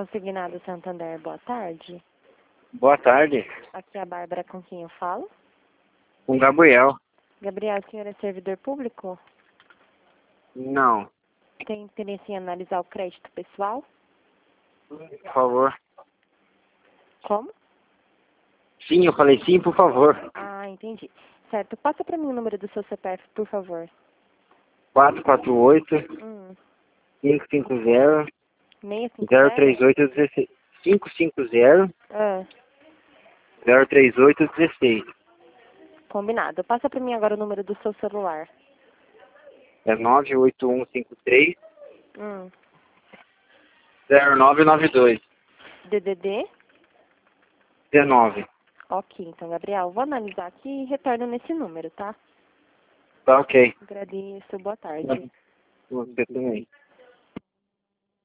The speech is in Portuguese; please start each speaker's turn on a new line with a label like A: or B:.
A: Consignado Santander, boa tarde.
B: Boa tarde.
A: Aqui é a Bárbara, com quem eu falo.
B: Com Gabriel.
A: Gabriel, o senhor é servidor público?
B: Não.
A: Tem interesse em analisar o crédito pessoal?
B: Por favor.
A: Como?
B: Sim, eu falei sim, por favor.
A: Ah, entendi. Certo, passa para mim o número do seu CPF, por favor.
B: 448
A: Hum,
B: 550
A: 650?
B: 038 16. 550
A: Ah,
B: 038 16.
A: combinado. Passa para mim agora o número do seu celular.
B: É 98153
A: Hum,
B: 0992
A: DDD?
B: 19.
A: Ok, então, Gabriel, vou analisar aqui e retorno nesse número, tá?
B: Tá ok.
A: Agradeço, boa tarde.
B: Você também.